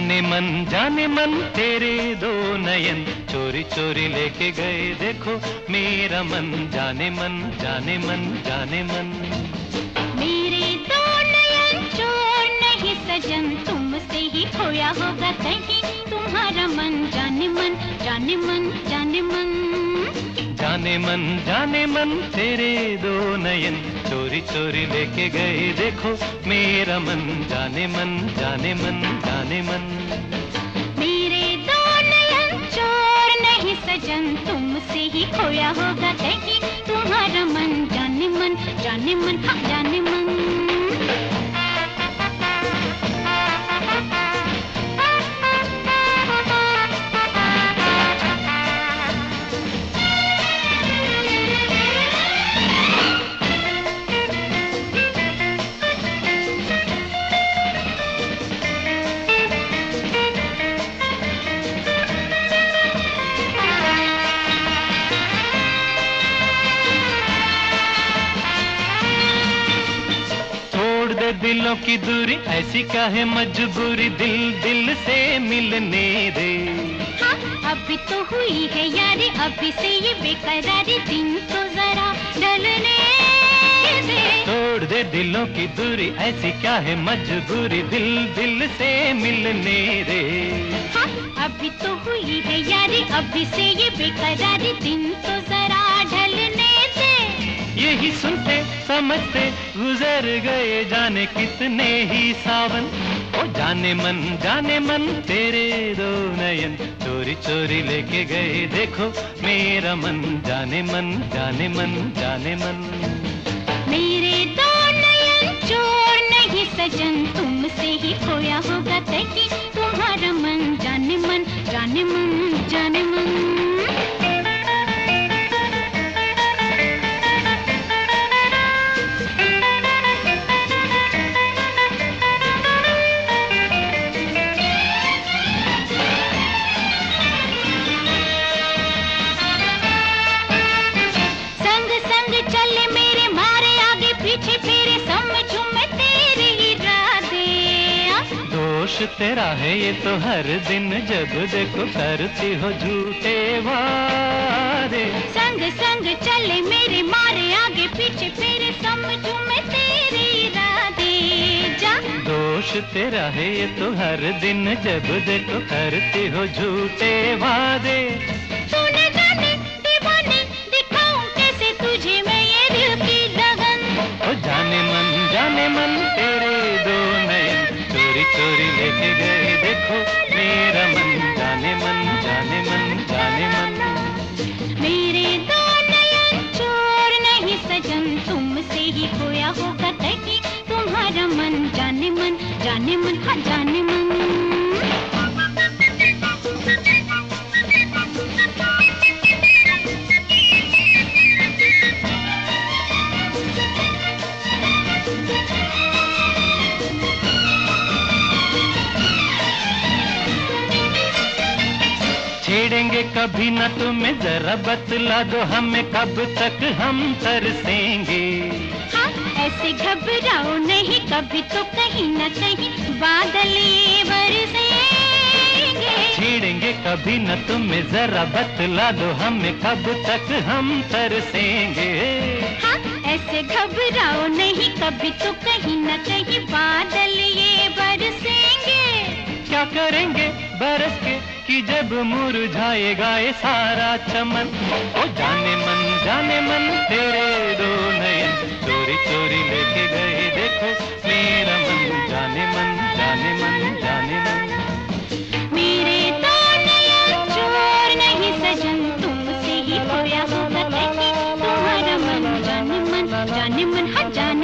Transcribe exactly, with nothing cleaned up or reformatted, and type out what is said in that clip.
जाने मन जाने मन तेरे दो नयन चोरी चोरी लेके गए देखो मेरा मन। जाने मन जाने मन जाने मन। मेरे दो नयन चोर नहीं सजन, तुमसे ही खोया होगा कहीं तुम्हारा मन। जाने मन जाने मन जाने मन। जाने मन जाने मन तेरे दो नयन चोरी चोरी लेके गए देखो मेरा मन। जाने मन जाने मन जाने मन। मेरे दो नयन चोर नहीं सजन, तुमसे ही खोया होगा कहीं तुम्हारा मन। जाने मन जाने मन हाँ जाने मन। दिलों की दूरी ऐसी क्या है मजबूरी, दिल दिल से मिलने दे। हाँ अभी तो हुई है यारी, अभी से ये बेकरारी दिन तो जरा ढलने दे। तोड़ दे दिलों की दूरी ऐसी क्या है मजबूरी, दिल दिल से मिलने दे। हाँ अभी तो हुई है यारी, अभी से ये बेकरारी दिन तो जरा ढलने दे। यही सुनते समझते गुजर गए जाने कितने ही सावन। ओ जाने मन जाने मन तेरे दो नयन चोरी चोरी लेके गए देखो मेरा मन। जाने मन जाने मन जाने मन। मेरे दो नयन चोर नहीं सजन, तुमसे ही खोया होगा कहीं तुम्हारा मन। जाने मन जाने मन जाने मन। तेरा है ये तो हर दिन जब देखो करती हो झूठे वादे। संग संग चले मेरे मारे आगे पीछे फिर समझूं मैं तेरे इरादे। जा दोष तेरा है ये तो हर दिन जब देखो करती हो झूठे वादे। तूने जाने दीवाने दिखाऊं कैसे तुझे मैं ये दिल की लगन। ओ जाने मन जाने मन तेरे दो नयन चोरी चोरी लेके गए देखो मेरा मन। जाने मन जाने मन जाने मन। मेरे दो नयन चोर नहीं सजन, तुमसे ही खोया होगा कहीं तुम्हारा मन। जाने मन जाने मन हाँ जाने मन। छेड़ेंगे कभी न तुम्हें जरा बतला दो हमें कब तक हम तरसेंगे। हाँ ऐसे घबराओ नहीं, कभी तो कहीं न कहीं बादल ये बरसेंगे। छेड़ेंगे कभी न तुम्हें जरा बतला दो हमें कब तक हम तरसेंगे। हाँ ऐसे घबराओ नहीं, कभी तो कहीं न कहीं बादल ये बरसेंगे। क्या करेंगे बरस के कि जब मुरझाएगा ये सारा चमन। ओ जाने मन जाने मन तेरे दो नयन चोरी चोरी लेके गए देखो मेरा मन। जाने मन जाने मन जाने मन। मेरे दो नयन चोर नहीं सजन, तुमसे ही खोया होगा कहीं तुम्हारा मन। जाने मन जाने मन हाँ जाने